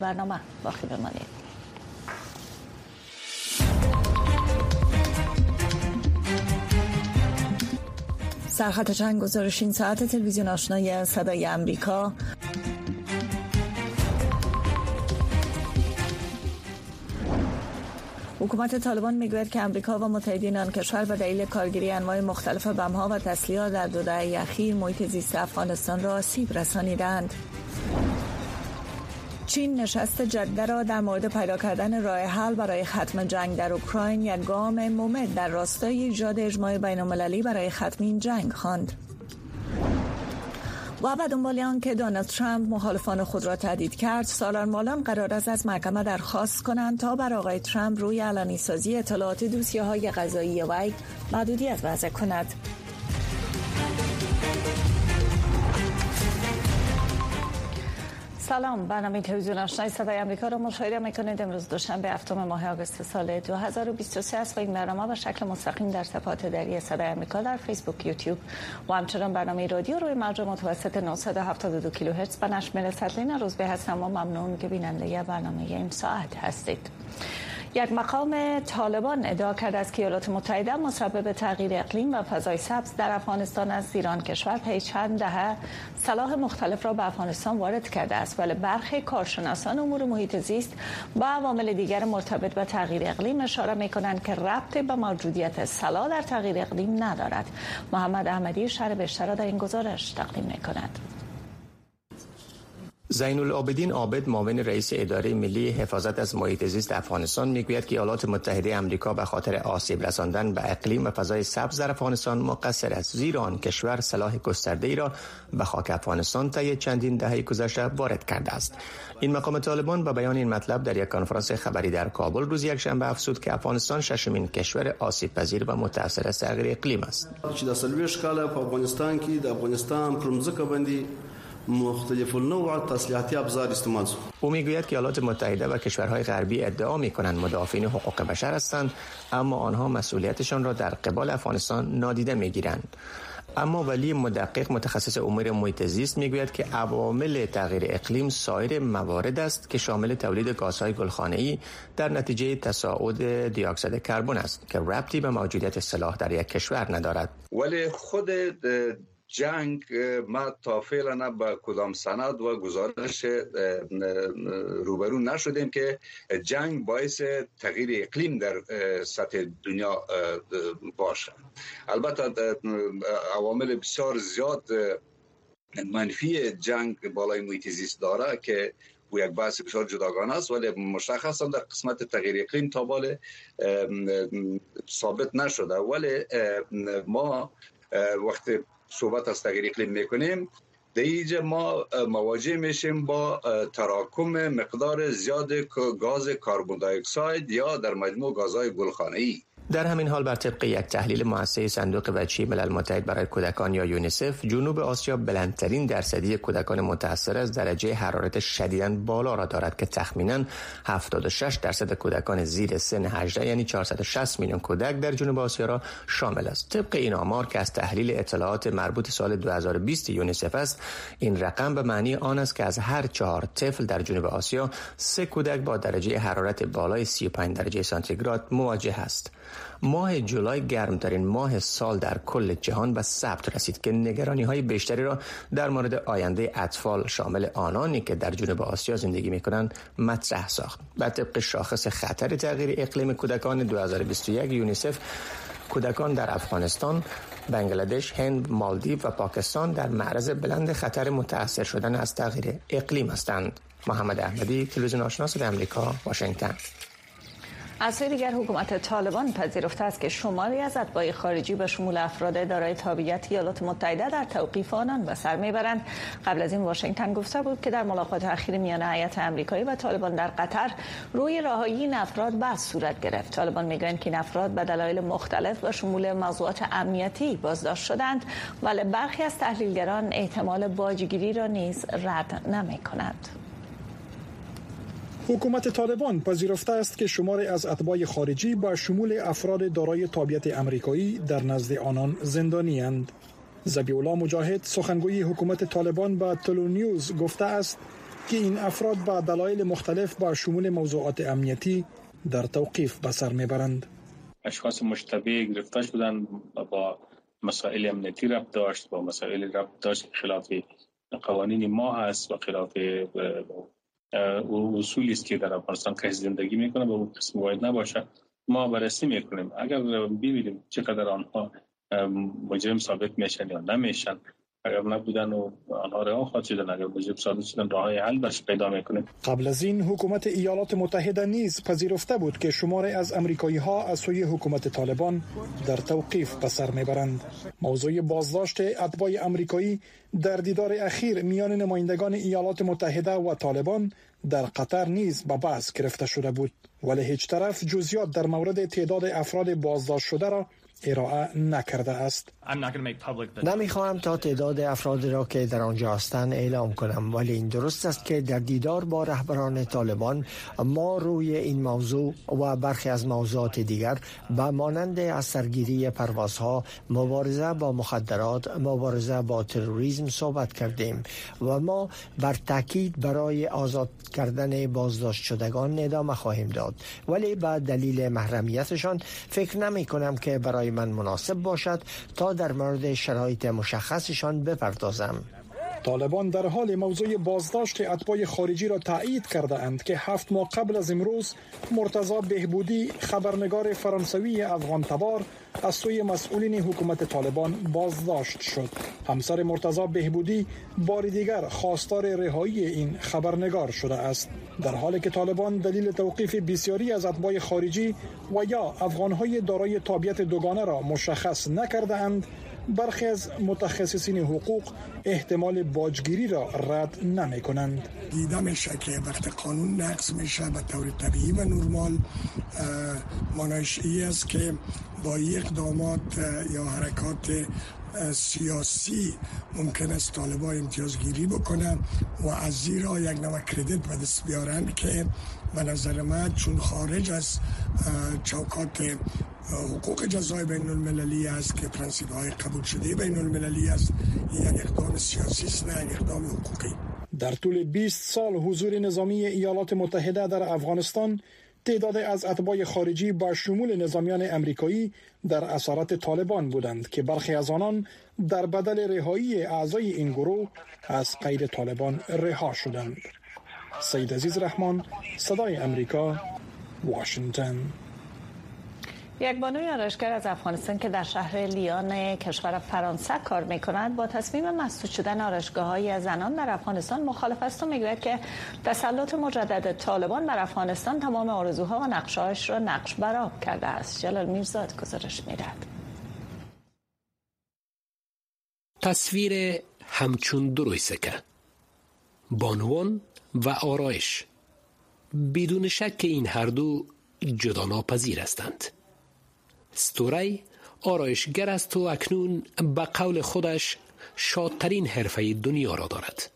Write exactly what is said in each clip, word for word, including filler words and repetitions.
برنامه باقی بمانید. سرخط جنگ گزارش این ساعت تلویزیون آشنای صدای امریکا. حکومت طالبان میگوید که امریکا و متحدین آن کشور به دلیل کارگیری انواع مختلف بم‌ها و تسلیحات در دو دهه اخیر محیط زیست افغانستان را آسیب رسانیدند. چین نشست جده را در مورد پیدا کردن راه حل برای ختم جنگ در اوکراین یک گام مهم در راستای ایجاد اجماع بین‌المللی برای ختم این جنگ خواند. و به دنبال آنکه دونالد ترامپ مخالفان خود را تهدید کرد، سالارمالان قرار است از محکمه درخواست کنند تا بر آقای ترامپ روی علنی سازی اطلاعات دوسیه‌های قضایی وی محدودیت وضع کند. سلام، برنامه تلویزیون آشنای صدای امریکا را مشاهده میکنید. امروز دوشنبه هفتم ماه آگوست سال دو هزار و بیست و سه است و این برنامه به شکل مستقیم در صفحات دری صدای امریکا در فیسبوک، یوتیوب و همچنین برنامه رادیو روی موج متوسط نهصد و هفتاد و دو کیلوهرتز به نشر میرسد. لینا روزبه هستم و ممنون که بیننده برنامه این ساعت هستید. یک مقام طالبان ادعا کرده است که ایالات متحده مسبب تغییر اقلیم و فضای سبز در افغانستان است. ایران کشور پی چند دهه سلاح مختلف را به افغانستان وارد کرده است، ولی برخی کارشناسان امور محیط زیست با عوامل دیگر مرتبط به تغییر اقلیم اشاره می‌کنند که ربطی به موجودیت سلاح در تغییر اقلیم ندارد. محمد احمدی شرح بیشتر را در این گزارش تقدیم می‌کند. زین العابدین عابد، معاون رئیس اداره ملی حفاظت از محیط زیست افغانستان، میگوید که ایالات متحده آمریکا به خاطر آسیب رساندن به اقلیم و فضای سبز در افغانستان مقصر است، زیرا آن کشور سلاح گسترده‌ای را به خاک افغانستان طی چندین دهه گذشته وارد کرده است. این مقام طالبان با بیان این مطلب در یک کنفرانس خبری در کابل روز یکشنبه افزود که افغانستان ششمین کشور آسیب پذیر و متاثر از تغییر اقلیم است. چې د سلويش کاله په افغانستان کې د افغانستان پر مځکه باندې مختلف النوع تسلیحاتی ابزار استعمال شد. او میگوید که ایالات متحده و کشورهای غربی ادعا میکنند مدافعین حقوق بشر هستند، اما آنها مسئولیتشان را در قبال افغانستان نادیده میگیرند. اما ولی مدقق متخصص امور محیط زیست میگوید که عوامل تغییر اقلیم سایر موارد است که شامل تولید گازهای گلخانه‌ای در نتیجه تصاعد دی اکسید کربن است که ربطی به موجودیت سلاح در یک کشور ندارد. ولی خود جنگ ما تا فعلا نه با کدام سند و گزارش روبرو نشدیم که جنگ باعث تغییر اقلیم در سطح دنیا باشه. البته عوامل بسیار زیاد منفی جنگ بالای محیط زیست داره که و یک بحث بسیار جداگانه است، ولی مشخصا در قسمت تغییر اقلیم تا بالا ثابت نشده. ولی ما وقتی صحبت از تغییر اقلیم میکنیم در اینجا ما مواجه میشیم با تراکم مقدار زیاد گاز کربن دی اکساید یا در مجموع گازهای گلخانه‌ای. در همین حال بر طبق یک تحلیل مؤسسه صندوق بچه ملل متحد برای کودکان یا یونیسف، جنوب آسیا بلندترین درصدی کودکان متاثر از درجه حرارت شدیداً بالا را دارد که تخمیناً هفتاد و شش درصد کودکان زیر سن هجده یعنی چهارصد و شصت میلیون کودک در جنوب آسیا را شامل است. طبق این آمار که از تحلیل اطلاعات مربوط سال دو هزار و بیست یونیسف است، این رقم به معنی آن است که از هر چهار طفل در جنوب آسیا سه کودک با درجه حرارت بالای سی و پنج درجه سانتیگراد مواجه است. ماه جولای گرمترین ماه سال در کل جهان به ثبت رسید که نگرانی‌های بیشتری را در مورد آینده اطفال شامل آنانی که در جنوب آسیا زندگی می‌کنند مطرح ساخت. بر طبق شاخص خطر تغییر اقلیم کودکان دو هزار و بیست و یک یونیسف، کودکان در افغانستان، بنگلادش، هند، مالدیو و پاکستان در معرض بلند خطر متأثر شدن از تغییر اقلیم هستند. محمد احمدی، تلویزیون آشنا صدای آمریکا، واشنگتن. از سوی دیگر حکومت طالبان پذیرفته است که شماری از اتباع خارجی به شمول افراد دارای تابعیت ایالات متحده در توقیف آنان به سر میبرند. قبل از این واشنگتن گفته بود که در ملاقات اخیر میان هیئت آمریکایی و طالبان در قطر روی رهایی این افراد بحث صورت گرفت. طالبان میگویند که این افراد به دلایل مختلف به شمول موضوعات امنیتی بازداشت شدند، ولی برخی از تحلیلگران احتمال باجگیری را نیز رد نمی‌کنند. حکومت طالبان پذیرفته است که شماری از اتباع خارجی با شمول افراد دارای تابعیت امریکایی در نزد آنان زندانی اند. ذبیح الله مجاهد، سخنگوی حکومت طالبان، با تلو نیوز گفته است که این افراد با دلایل مختلف با شمول موضوعات امنیتی در توقیف به سر میبرند. اشخاص مشتبه گرفتار شدند با مسائل امنیتی ربط داشت، با مسائل ربط داشت خلاف قوانین ما هست و خلاف اصولی است که در افغانستان کسی زندگی میکنه به اون قسم وارد نباشه. ما بررسی میکنیم اگر ببینیم چقدر آنها مجرم ثابت میشن یا نمیشن، اگر نبودن و آنها رها خواهد شدن، اگر مجرم ثابت شدن راههای حل برش پیدا میکنیم. قبل از این حکومت ایالات متحده نیز پذیرفته بود که شماری از امریکایی ها از سوی حکومت طالبان در توقیف به سر میبرند. موضوع بازداشت اتباع امریکایی در دیدار اخیر میان نمایندگان ایالات متحده و طالبان در قطر نیز به بحث گرفته شده بود، ولی هیچ طرف جزئیات در مورد تعداد افراد بازداشت شده را ارائه نکرده است. نمیخواهم تا تعداد افراد را که در آنجا هستند اعلام کنم، ولی این درست است که در دیدار با رهبران طالبان ما روی این موضوع و برخی از موضوعات دیگر به مانند از سرگیری پروازها، مبارزه با مخدرات، مبارزه با تروریسم صحبت کردیم و ما بر تاکید برای آزاد کردن بازداشت شدگان ادامه خواهیم داد، ولی به دلیل محرمیتشان فکر نمی کنم که برای من مناسب باشد تا در مورد شرایط مشخصشان بپردازم. طالبان در حال موضوع بازداشت اتباع خارجی را تایید کرده اند که هفت ماه قبل از امروز مرتضی بهبودی، خبرنگار فرانسوی افغان تبار، از سوی مسئولین حکومت طالبان بازداشت شد. همسر مرتضی بهبودی بار دیگر خواستار رهایی این خبرنگار شده است، در حالی که طالبان دلیل توقیف بسیاری از اتباع خارجی و یا افغانهای دارای تابعیت دوگانه را مشخص نکرده اند. برخی از متخصصین حقوق احتمال باجگیری را رد نمی کنند. دیده میشه که وقت قانون نقض میشه به طور طبیعی و نرمال، معنیش این است که با یک اقدامات یا حرکات سیاسی ممکن است طالبان امتیازگیری بکنن و از زیرا یک نوع کردیت به دست بیارن که به نظر من چون خارج از چوکات حقوق جزای بین المللی است که پرنسیپ های قبول شده بین المللی است، یک اقدام سیاسی است نه یک اقدام حقوقی. در طول بیست سال حضور نظامی ایالات متحده در افغانستان، تعداد از اتباع خارجی با شمول نظامیان امریکایی در اسارت طالبان بودند که برخی از آنان در بدل رهایی اعضای این گروه از قید طالبان رها شدند. سید عزیز رحمان، صدای امریکا، واشنگتن. یک بانوی آرایشگر از افغانستان که در شهر لیان کشور فرانسه کار می‌کند با تصمیم مسدود شدن آرایشگاه‌های زنان در افغانستان مخالف است و می‌گوید که تسلط مجدد طالبان بر افغانستان تمام آرزوها و نقشه‌هایش را نقش برآب کرده است. جلال میرزاد گزارش می‌دهد. تصویر همچون درویسکه، بانوان و آرایش، بدون شک این هر دو جدا ناپذیر هستند. ستوری آرایشگر است و اکنون به قول خودش شادترین حرفه دنیا را دارد.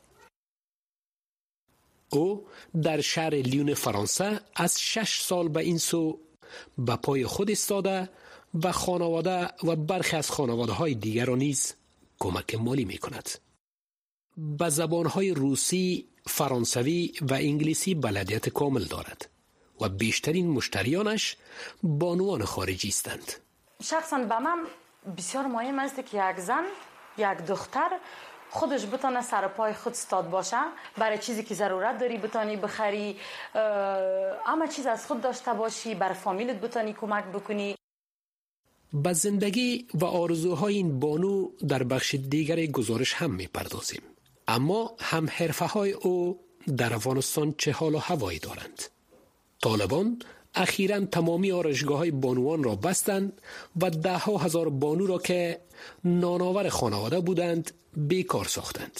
او در شهر لیون فرانسه از شش سال به این سو به پای خود ایستاده و خانواده و برخی از خانواده های دیگر را نیز کمک مالی می کند. به زبانهای روسی، فرانسوی و انگلیسی بلدیت کامل دارد و بیشترین مشتریانش بانوان خارجی هستند. شخصا به من بسیار مهم است که یک زن، یک دختر خودش بتونه سر پای خود استاد باشه، برای چیزی که ضرورت داری بتونی بخری، اما چیز از خود داشته باشی، بر فامیلت بتونی کمک بکنی. به زندگی و آرزوهای این بانو در بخش دیگر گزارش هم میپردازیم، اما هم حرفه های او در افغانستان چه حال و هوایی دارند. طالبان اخیراً تمامی آرایشگاه‌های بانوان را بستند و ده ها هزار بانو را که نانآور خانواده بودند بیکار ساختند.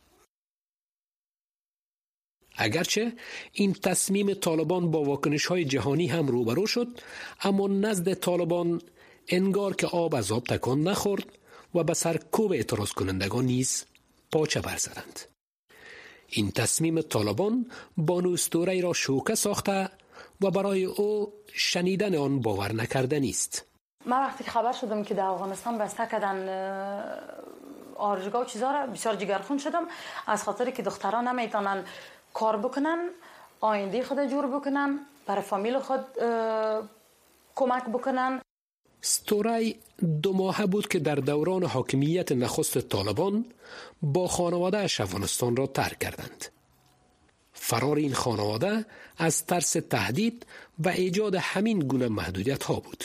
اگرچه این تصمیم طالبان با واکنش‌های جهانی هم روبرو شد، اما نزد طالبان انگار که آب از آب تکان نخورد و به سرکوب اعتراض کنندگان نیز پاچه برزدند. این تصمیم طالبان بانو استوری را شوکه ساخته و برای او شنیدن آن باور نکردنی است. من وقتی که خبر شدم که در افغانستان بسته کردن آرایشگاه و چیزا را، بسیار جگرخون شدم، از خاطر که دختران نمیتونن کار بکنن، آینده خود جور بکنن، برای فامیل خود کمک بکنن. ستورای دو ماه بود که در دوران حاکمیت نخست طالبان با خانواده اش افغانستان را ترک کردند. فرار این خانواده از ترس تهدید و ایجاد همین گونه محدودیت ها بود.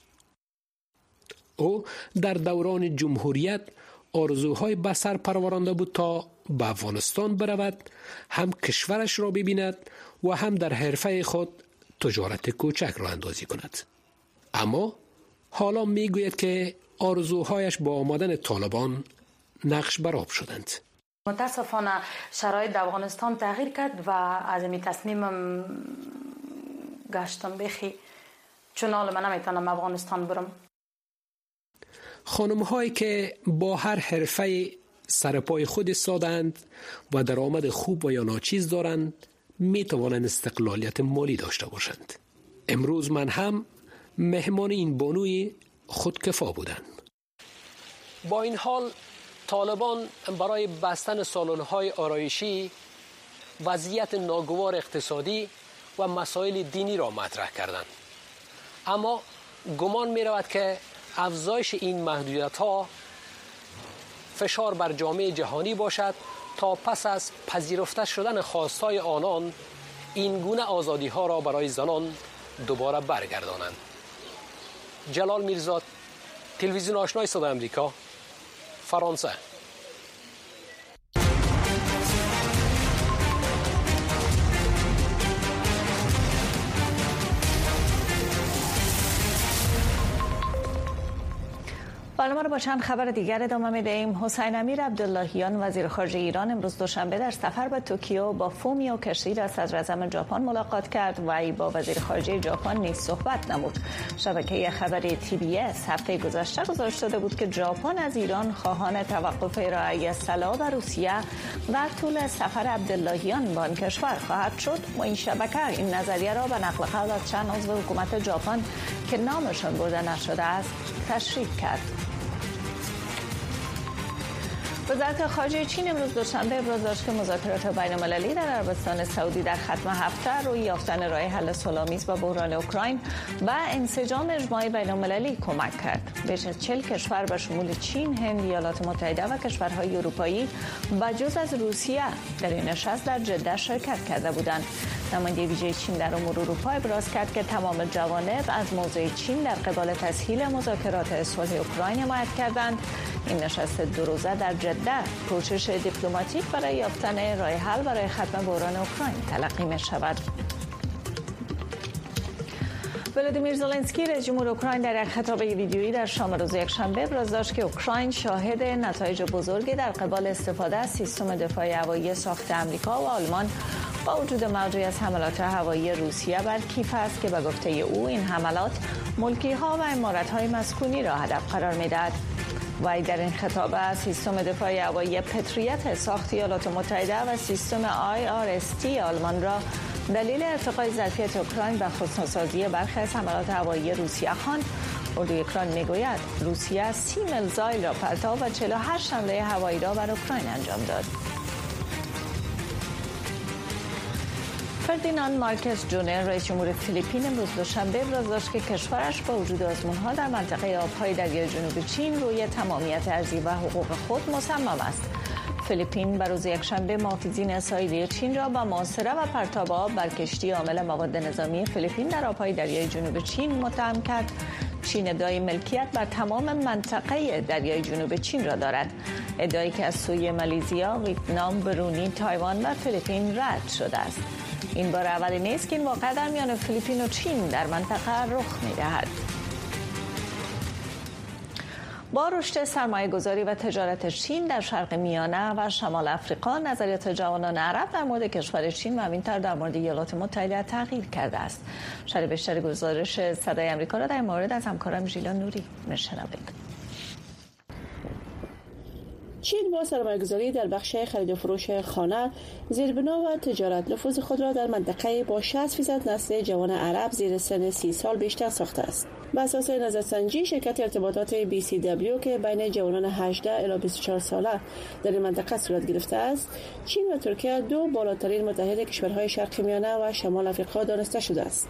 او در دوران جمهوریت آرزوهای به سر پرورانده بود تا به افغانستان برود، هم کشورش را ببیند و هم در حرفه خود تجارت کوچک را اندازی کند. اما حالا میگوید که آرزوهایش با آمدن طالبان نقش بر آب شدند. متاسفانه شرایط در افغانستان تغییر کرد و از این تصمیمم گشتم بخی، چون حالا من نمیتونم افغانستان برم. خانم هایی که با هر حرفه سرپای خود ایستادند و درآمد خوب و یا ناچیز دارند می توانند استقلالیت مالی داشته باشند. امروز من هم مهمان این بانوی خودکفا بودند. با این حال طالبان برای بستن سالن‌های آرایشی وضعیت ناگوار اقتصادی و مسائل دینی را مطرح کردند. اما گمان می رود که افزایش این محدودیت‌ها فشار بر جامعه جهانی باشد تا پس از پذیرفته شدن خواستهای آنان این گونه آزادی‌ها را برای زنان دوباره برگردانند. جلال میرزاد، تلویزیون آشنای صدای آمریکا، فرانسه. برنامه رو با چند خبر دیگر ادامه میدهیم. حسین امیر عبداللهیان وزیر خارجه ایران امروز دوشنبه در سفر به توکیو با فومیو کشیدا صدر اعظم ژاپن ملاقات کرد و ای با وزیر خارجه ژاپن نیز صحبت نمود. شبکه خبری تی بی اس هفته گذشته گزارش داده بود که ژاپن از ایران خواهان توقف ارائه سلاح به روسیه در طول سفر عبداللهیان به آن کشور خواهد شد و این شبکه این نظریه را به نقل قول از چند عضو حکومت ژاپن که نامشان برده نشده است تشریح کرد. وزارت خارجه چین امروز دوشنبه ابراز داشت که مذاکرات بین‌المللی در عربستان سعودی در ختم هفته روی یافتن راه حل صلح‌آمیز با بحران اوکراین و انسجام اجتماعی بین‌المللی کمک کرد. بیش از چهل کشور به شمول چین، هند، ایالات متحده و کشورهای اروپایی بجز از روسیه در این نشست در جده شرکت کرده بودند. نماینده ویژه چین در امور اروپا ابراز کرد که تمام جوانب از موضع چین در قبال تسهیل مذاکرات صلح اوکراین حمایت کردند. این نشست دو روزه در جده کوشش دیپلماتیک برای یافتن راه حل برای ختم بحران اوکراین تلقی می شود. ولادیمیر زلنسکی رئیس جمهور اوکراین در یک خطاب ویدیویی در شام روز یکشنبه ابراز داشت که اوکراین شاهد نتایج بزرگی در قبال استفاده از سیستم دفاع هوایی ساخت آمریکا و آلمان با وجود موجودی از حملات هوایی روسیه بر کیف است که به گفته او این حملات ملکی‌ها و عمارت‌های مسکونی را هدف قرار می‌دهد. و در این خطاب از سیستم دفاع هوایی پتریت ساخت ایالات متحده و سیستم آی آر اس تی آلمان را دلیل ارتقای ظرفیت اوکراین و خودسازی برخی از حملات هوایی روسیه خواند. اردوی اوکراین میگوید روسیه سی میزایل را پرتاب و چهل و هشت حمله هوایی را بر اوکراین انجام داد. فردیناند مارکز جونیور رئیس جمهور فیلیپین امروز دوشنبه ابراز داشت که کشورش با وجود آزمون‌ها در منطقه آب‌های دریای جنوب چین روی تمامیت ارضی و حقوق خود مصمم است. فیلیپین بر روز یکشنبه محافظین ساحلی چین را با محاصره و پرتاب آب بر کشتی حامل مواد نظامی فیلیپین در آب‌های دریای جنوب چین متهم کرد. چین ادعای ملکیت بر تمام منطقه دریای جنوب چین را دارد. ادعایی که از سوی مالزیا، ویتنام، برونی، تایوان و فیلیپین رد شده است. این بار اولی نیست که این واقعه در میان فیلیپین و چین در منطقه رخ می‌دهد. با رشد سرمایه گذاری و تجارت چین در شرق میانه و شمال افریقا، نظریات جوانان عرب در مورد کشور چین و همینطور در مورد ایالات متحده تغییر کرده است. شرح بیشتر گزارش صدای آمریکا را در مورد از همکارم ژیلا نوری میشنوید. چین با سرمایه‌گذاری در بخش خرید و فروش خانه، زیربنا و تجارت نفوذ خود را در منطقه با شصت فیصد نسل جوان عرب زیر سن سی سال بیشتر ساخته است. بر اساس نظرسنجی شرکت ارتباطات بی سی دبلیو که بین جوانان هجده الی بیست و چهار ساله در این منطقه صورت گرفته است، چین و ترکیه دو بالاترین متحد کشورهای شرق میانه و شمال آفریقا دانسته شده است.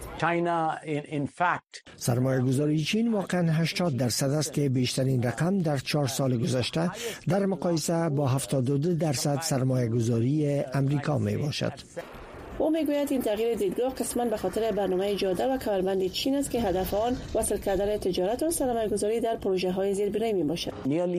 سرمایه‌گذاری چین واقعا هشتاد درصد است که بیشترین رقم در چهار سال گذشته در مقایسه با هفتاد و دو درصد سرمایه‌گذاری امریکا می باشد. او میگوید این تغییر دیدگاه قسماً به خاطر برنامه جاده و کمربند چین است که هدف آن وصل کردن تجارت و سرمایه‌گذاری در پروژه‌های زیربنایی میباشد.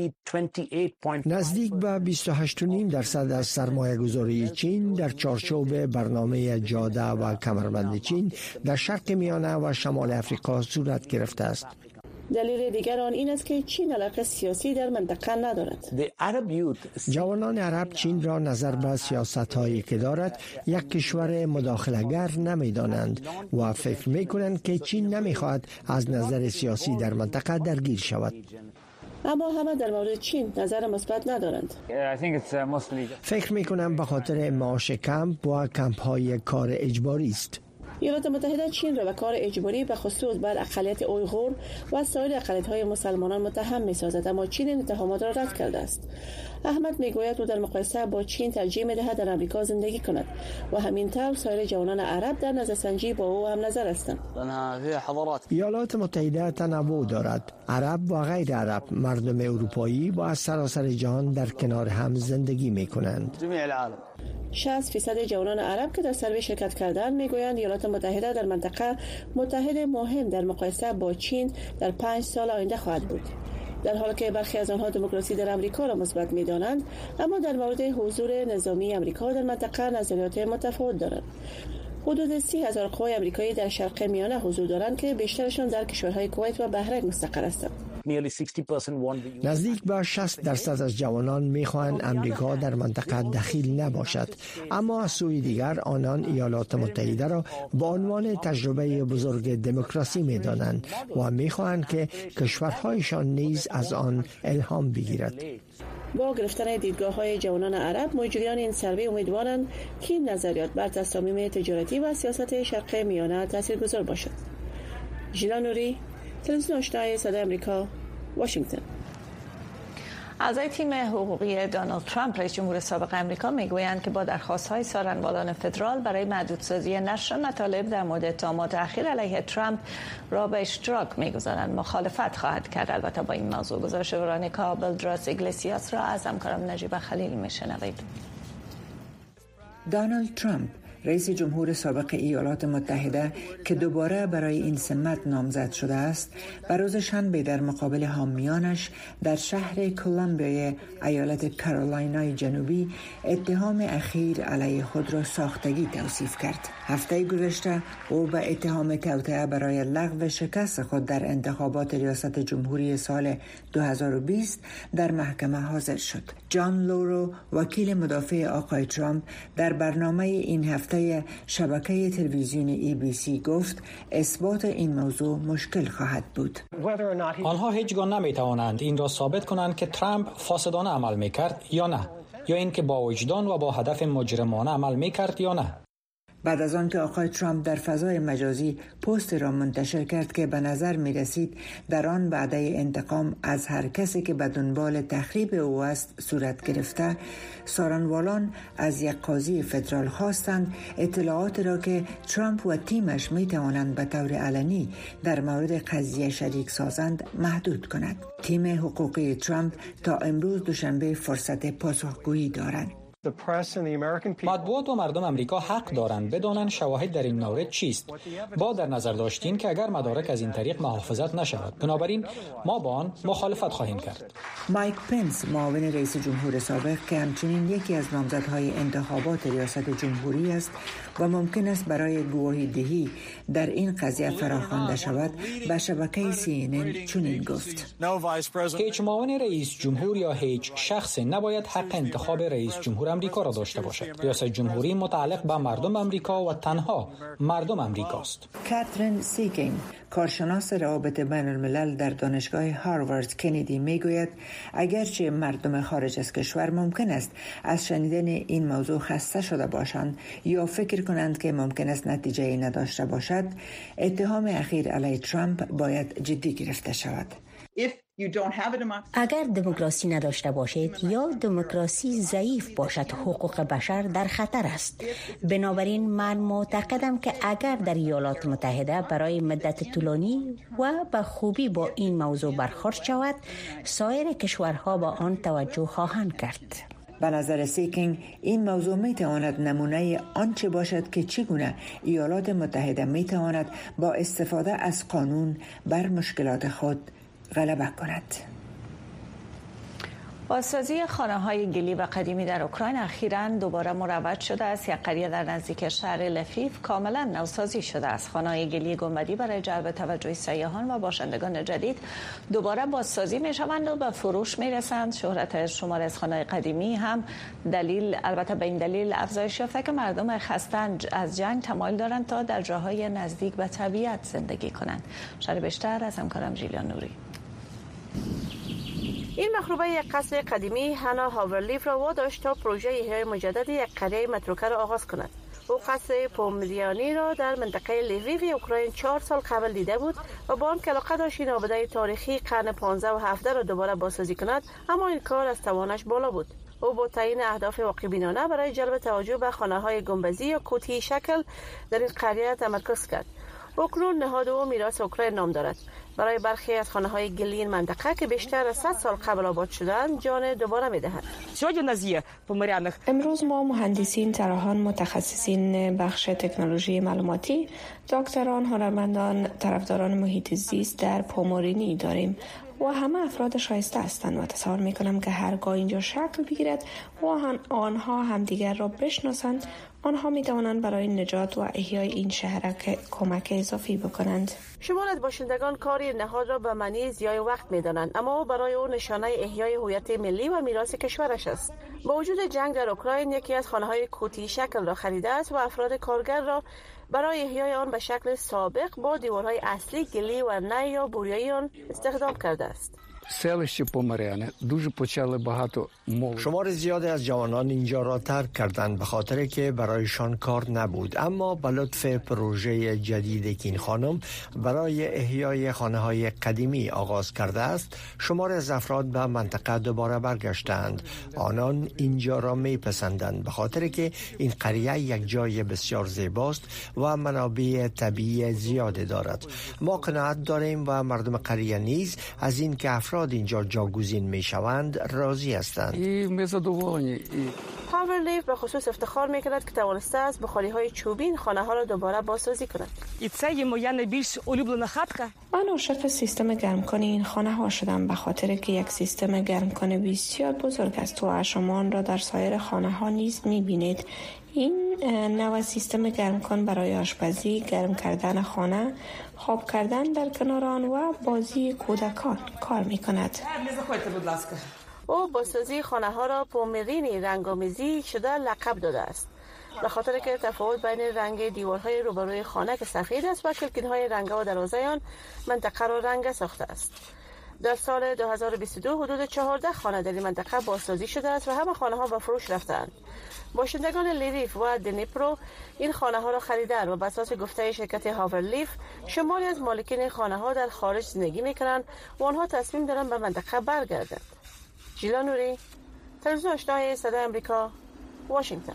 نزدیک به بیست و هشت و نیم درصد از سرمایه‌گذاری چین در چارچوب برنامه جاده و کمربند چین در شرق میانه و شمال افریقا صورت گرفته است. دلیل دیگر آن این است که چین علاقه سیاسی در منطقه ندارد. جوانان عرب چین را نظر به سیاست‌هایی که دارد یک کشور مداخله‌گر نمی‌دانند و فکر می‌کنند که چین نمی‌خواهد از نظر سیاسی در منطقه درگیر شود. اما همه در مورد چین نظر مثبت ندارند. فکر می‌کنم به خاطر معاش کم و کمپ‌های کار اجباری است. ایالات متحده چین را به کار اجباری به خصوص بر اقلیت اویغور و سایر اقلیت‌های مسلمانان متهم می‌سازد، اما چین این اتهامات را رد کرده است. احمد میگوید او در مقایسه با چین ترجیح می‌دهد در آمریکا زندگی کند و همین طور سایر جوانان عرب در نظرسنجی با او هم نظر هستند. ایالات متحده تنوع دارد. عرب و غیر عرب، مردم اروپایی با از سراسر جهان در کنار هم زندگی می‌کنند. شصت فیصد جوانان عرب که در سروی شرکت کردند میگویند ایالات متحده در منطقه متحد مهم در مقایسه با چین در پنج سال آینده خواهد بود. در حالی که برخی از آنها دموکراسی در آمریکا را مثبت می‌دانند، اما در مورد حضور نظامی آمریکا در منطقه نظریات متفاوت دارند. حدود سی هزار قوای آمریکایی در شرق میانه حضور دارند که بیشترشان در کشورهای کویت و بحرین مستقر هستند. نزدیک به شصت درصد از جوانان می‌خواهند آمریکا در منطقه دخیل نباشد، اما از سوی دیگر آنان ایالات متحده را به عنوان تجربه بزرگ دموکراسی می‌دانند و می‌خواهند که کشورهایشان نیز از آن الهام بگیرد. با گرفتن دیدگاه‌های جوانان عرب، مجریان این سروی امیدوارند که این نظریات بر تصامیم تجارتی و سیاست شرق میانه تاثیرگذار باشد. ژیلا نوری، تلویزیون آشنای صدای آمریکا، واشنگتن. اعضای تیم حقوقی دونالد ترامپ رئیس جمهور سابق آمریکا میگویند که با درخواست‌های سارنوالان فدرال برای محدودسازی نشر مطالب در مورد اتهامات اخیر علیه ترامپ را به اشتراک میگذارند. مخالفت خواهد کرد. البته با این موضوع گزارش ورانیکا بلدراس ایگلسیاس را از همکارم نجیب خلیل میشنوید. دونالد ترامپ رئیس جمهور سابق ایالات متحده که دوباره برای این سمت نامزد شده است، بر روز شنبه در مقابل حامیانش در شهر کلمبیا ایالت کارولینای جنوبی اتهام اخیر علیه خود را ساختگی توصیف کرد. هفته گذشته او به اتهام توطئه برای لغو شکست خود در انتخابات ریاست جمهوری سال دو هزار و بیست در محکمه حاضر شد. جان لورو، وکیل مدافع آقای ترامپ، در برنامه این هفته شبکه تلویزیونی ای بی سی گفت اثبات این موضوع مشکل خواهد بود. آنها هیچگاه نمیتوانند این را ثابت کنند که ترامپ فاسدانه عمل میکرد یا نه، یا اینکه با وجدان و با هدف مجرمانه عمل میکرد یا نه. بعد از آن که آقای ترامپ در فضای مجازی پست را منتشر کرد که به نظر می رسید در آن وعده انتقام از هر کسی که به دنبال تخریب او است صورت گرفته، سارنوالان از یک قاضی فدرال خواستند اطلاعات را که ترامپ و تیمش می توانند به طور علنی در مورد قضیه شریک سازند محدود کند. تیم حقوقی ترامپ تا امروز دوشنبه فرصت پاسخگویی دارند. مطبوعات و مردم امریکا حق دارند بدانند شواهد در این مورد چیست، با در نظر داشتین که اگر مدارک از این طریق محافظت نشود. بنابراین ما با آن مخالفت خواهیم کرد. مایک پنس، معاون رئیس جمهور سابق که همچنین یکی از نامزدهای انتخابات ریاست جمهوری است و ممکن است برای گواهی دهی در این قضیه فراخوانده شود، به شبکه سی ان ان چنین گفت: هیچ معاون رئیس جمهور یا هیچ شخص نباید حق انتخاب رئیس جمهور امریکا را داشته باشد. ریاست جمهوری متعلق به مردم امریکا و تنها مردم امریکاست. کاترین سیکینگ، کارشناس روابط بین الملل در دانشگاه هاروارد کندی میگوید اگرچه مردم خارج از کشور ممکن است از شنیدن این موضوع خسته شده باشند یا فکر فکر کنند که ممکن است نتیجه نداشته باشد، اتهام اخیر علیه ترامپ باید جدی گرفته شود. اگر دموکراسی نداشته باشید یا دموکراسی ضعیف باشد، حقوق بشر در خطر است. بنابراین من معتقدم که اگر در ایالات متحده برای مدت طولانی و به خوبی با این موضوع برخورد شود، سایر کشورها با آن توجه خواهند کرد. به نظر سیکینگ این موضوع می تواند نمونه آنچه باشد که چگونه ایالات متحده می تواند با استفاده از قانون بر مشکلات خود غلبه کند. بازسازی خانه‌های گلی و قدیمی در اوکراین اخیراً دوباره مروج شده است. یک قریه در نزدیک شهر لفیف کاملاً نوسازی شده است. خانه‌های گلی گنبدی برای جلب توجه سیاحان و باشندگان جدید دوباره بازسازی می‌شوند و به فروش می‌رسند. شهرت شمار از خانه‌های قدیمی هم دلیل البته به این دلیل افزایش یافته که مردم خسته از جنگ تمایل دارند تا در جاهای نزدیک به طبیعت زندگی کنند. شرح بیشتر از همکارم ژیلیان نوری. این مخروبه یک قصر قدیمی هانا هاورلیف را واداشت تا پروژه احیای مجدد یک قریه متروکه را آغاز کند. او قصر پومریانی را در منطقه لیویو اوکراین چهار سال قبل دیده بود و با آنکه علاقه داشت این آبده تاریخی قرن پانزده و هفده را دوباره بازسازی کند، اما این کار از توانش بالا بود. او با تعیین اهداف واقع‌بینانه برای جلب توجه به خانه‌های گنبدی یا کوتی شکل در این قریه تمرکز کرد. اکنون نهاد او میراث اوکراین نام دارد. برای برخی از خانه‌های گلی این منطقه که بیشتر از صد سال قبل آباد شدند جان دوباره می‌دهند. امروز ما مهندسین، طراحان، متخصصین بخش تکنولوژی معلوماتی، دکتران، هنرمندان، طرفداران محیط زیست در پومورینی داریم و همه افراد شایسته هستند و تصور می‌کنم که هرگاه اینجا شکل بگیرد و آنها همدیگر را بشناسند، آنها می توانند برای نجات و احیای این شهر کمک اضافی بکنند. شمار از باشندگان کاری نهاد را به معنی ضیاع وقت می دانند، اما برای او نشانه احیای هویت ملی و میراث کشورش است. با وجود جنگ در اوکراین یکی از خانه‌های کوتی شکل را خریده است و افراد کارگر را برای احیای آن به شکل سابق با دیوارهای اصلی گلی و نی یا بوریایی آن استخدام کرده است. селище Поморяне дуже почали багато молоді. شمار زیادی از جوانان اینجا را ترک کردند به خاطر که برایشان کار نبود، اما به لطف پروژه جدید که این خانم برای احیای خانه‌های قدیمی آغاز کرده است، شمار از افراد به منطقه دوباره برگشتند. آنان اینجا را میپسندند به خاطر که این قریه یک جای بسیار زیباست و منابع طبیعی زیاد دارد. ما قناعت داریم و مردم قریه نیز از این که افراد اینجا جاگزین می شوند راضی هستند. هاورلیف به خصوص افتخار می کند که توانسته است بخاری های چوبین خانه ها را دوباره بازسازی کند. من عاشق سیستم گرمکنی این خانه ها شدم به خاطر که یک سیستم گرمکنی بسیار بزرگ است و شما آن را در سایر خانه ها نیز می بینید. این نوع سیستم گرمکن برای آشپزی، گرم کردن خانه، خواب کردن در کنار آن و بازی کودکان کار می کند. او بازسازی خانه ها را پومرینی رنگامیزی شده لقب داده است، به خاطر که تفاوت بین رنگ دیوارهای روبروی خانه که سفید است و کلکین‌های رنگا و دروازه آن منطقه را رنگ ساخته است. در سال دو هزار و بیست و دو حدود چهارده خانه در این منطقه بازسازی شده است و همه خانه ها به فروش رفتند. باشندگان لیویف و دنیپرو این خانه ها را خریدند و بر اساس گفته شرکت هاورلیف شماری از مالکین این خانه ها در خارج زندگی میکنند و آنها تصمیم دارند به منطقه برگردند. ژیلیان نوری، تلویزیون آشنای صدای آمریکا، واشنگتن.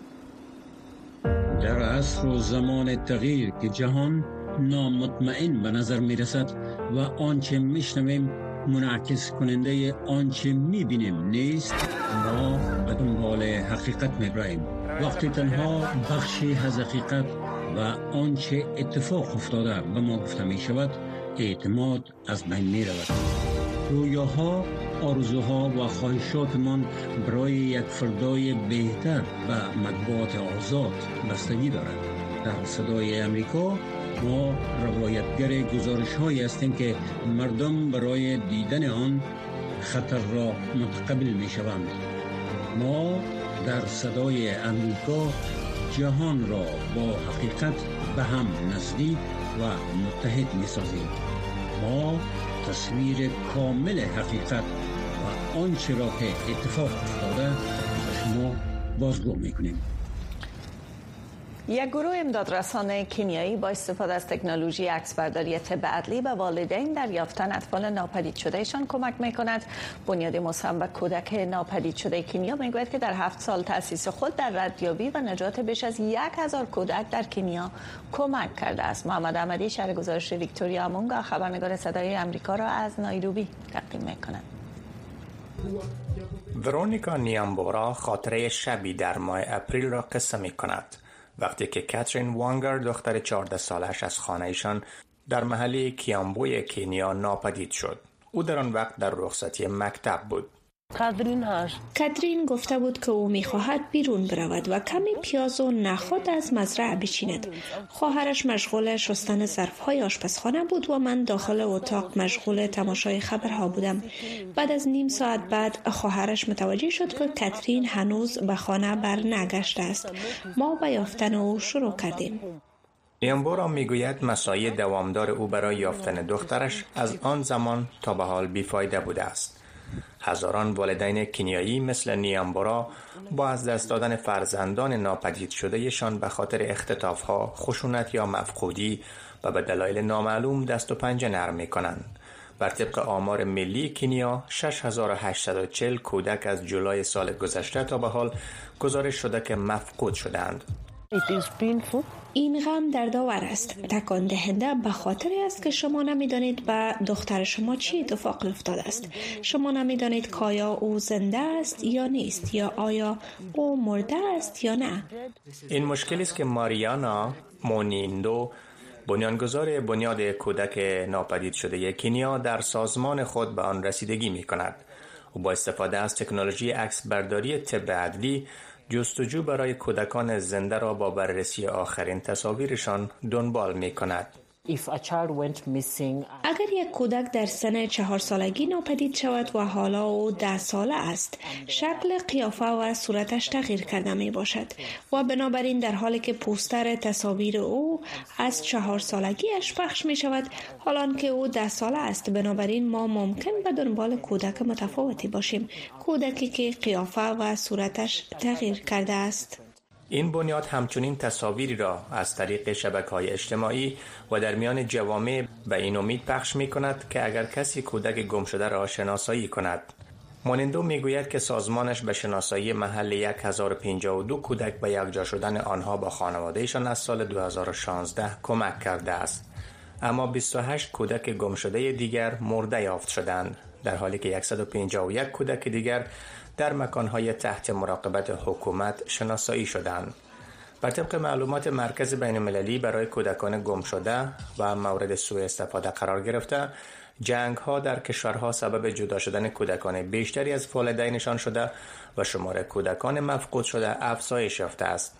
در عصر و زمان تغییر که جهان نامطمئن به نظر می رسد و آنچه می شنویم منعکس کننده آنچه می بینیم نیست، ما به دنبال حقیقت می براییم. وقتی تنها بخشی از حقیقت و آنچه اتفاق افتاده به ما گفته می شود، اعتماد از بین می رود. رویاها، آرزوها و خواهشاتمان برای یک فردای بهتر و مطبوعات آزاد بستگی دارد. در صدای امریکا ما روایتگر گزارش هایی هستیم که مردم برای دیدن آن خطر را متقبل می شوند. ما در صدای امریکا جهان را با حقیقت به هم نزدیک و متحد می سازیم. ما تصویر کامل حقیقت و آنچه را که اتفاق افتاده به شما بازگو می کنیم. یک گروه امدادرسان کنیایی با استفاده از تکنولوژی عکسبرداری طب عدلی به والدین در یافتن اطفال ناپدید شدهشان کمک می‌کند. بنیاد مسهم و کودک ناپدید شده کنیا میگوید که در هفت سال تأسیس خود در ردیابی و نجات بیش از یک هزار کودک در کنیا کمک کرده است. محمد احمدی شرح گزارش ویکتوریا مونگا خبرنگار صدای آمریکا را از نایروبی تقدیم می‌کند. ورونیکا نیامبورا خاطره شبی در ماه اپریل را قصه می‌کند. وقتی که کاترین وانگر دختر چهارده سالش از خانه‌شان در محله کیامبوی کنیا ناپدید شد. او در آن وقت در رخصتی مکتب بود. کاترین گفته بود که او می‌خواهد بیرون برود و کمی پیاز و نخود از مزرعه بچیند. خواهرش مشغول شستن ظرف‌های آشپزخانه بود و من داخل اتاق مشغول تماشای خبرها بودم. بعد از نیم ساعت بعد خواهرش متوجه شد که کاترین هنوز به خانه برنگشته است. ما به یافتن او شروع کردیم. نیامبورا میگوید مساعی دوامدار او برای یافتن دخترش از آن زمان تا به حال بیفایده بوده است. هزاران والدین کنیایی مثل نیامبورا با از دست دادن فرزندان ناپدید شدهشان به خاطر اختطاف‌ها، خشونت یا مفقودی و به دلایل نامعلوم دست و پنجه نرم می‌کنند. بر طبق آمار ملی کنیا شش هزار و هشتصد و چهل کودک از جولای سال گذشته تا به حال گزارش شده که مفقود شدند. این غم دردآور است. تکان دهنده به خاطر است که شما نمیدانید به دختر شما چی اتفاق افتاده است. شما نمیدانید که آیا او زنده است یا نیست، یا آیا او مرده است یا نه. این مشکلی است که ماریانا مونیندو، بنیانگذار بنیاد کودک ناپدید شده کنیا، در سازمان خود به آن رسیدگی می کند. او با استفاده از تکنولوژی عکسبرداری طب عدلی جستجو برای کودکان زنده را با بررسی آخرین تصاویرشان دنبال می کند. اگر یک کودک در سن چهار سالگی ناپدید شود و حالا او ده ساله است، شکل قیافه و صورتش تغییر کرده می باشد و بنابراین در حالی که پوستر تصاویر او از چهار سالگیش پخش می شود، حالان که او ده ساله است، بنابراین ما ممکن به دنبال کودک متفاوتی باشیم، کودکی که قیافه و صورتش تغییر کرده است. این بنیاد همچنین تصاویری را از طریق شبکه‌های اجتماعی و در میان جوامع به این امید پخش می کند که اگر کسی کودک گم شده را شناسایی کند. مونندو می گوید که سازمانش به شناسایی محل هزار و پنجاه و دو کودک به یکجا شدن آنها با خانوادهشان از سال دو هزار و شانزده کمک کرده است. اما بیست و هشت کودک گم شده دیگر مرده یافت شدند، در حالی که صد و پنجاه و یک کودک دیگر در مکانهای تحت مراقبت حکومت شناسایی شدند. بر طبق معلومات مرکز بین‌المللی برای کودکان گم شده و مورد سوء استفاده قرار گرفته، جنگ‌ها در کشورها سبب جدا شدن کودکان بیشتری از والدینشان شده و شمار کودکان مفقود شده افزایش یافته است.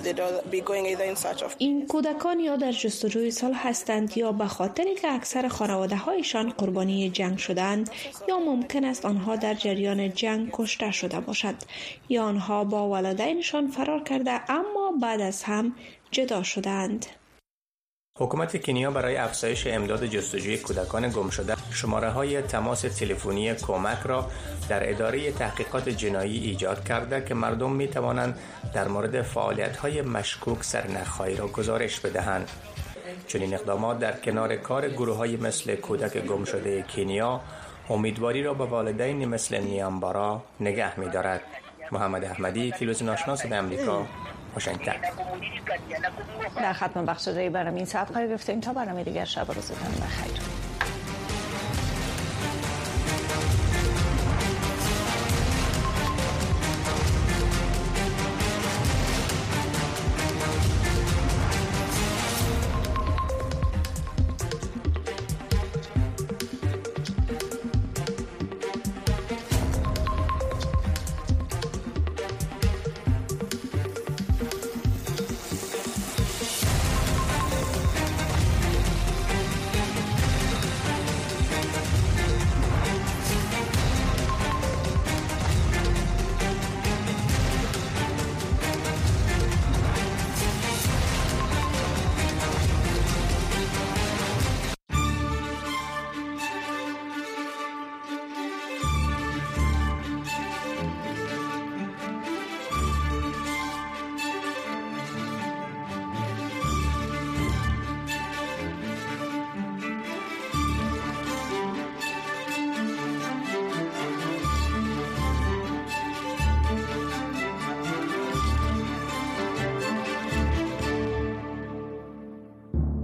این کودکان یا در جستجوی صلح هستند یا به خاطری که اکثر خانواده هایشان قربانی جنگ شدند، یا ممکن است آنها در جریان جنگ کشته شده باشد، یا آنها با والدینشان فرار کرده اما بعد از هم جدا شدند. حکومت کنیا برای افزایش امداد جستجوی کودکان گم شده شماره های تماس تلفنی کمک را در اداره تحقیقات جنایی ایجاد کرده که مردم می توانند در مورد فعالیت های مشکوک سرنخ‌هایی را گزارش بدهند. چنین اقدامات در کنار کار گروه های مثل کودک گم شده کنیا امیدواری را به والدین مثل نیامبورا نگه می دارد. محمد احمدی، تلویزیون آشنا صدای آمریکا، واشنگتن. در ختم بخش دیگه برنامه این ساعت قرار گرفتیم تا برنامه دیگر. شب و روزتان بخیر.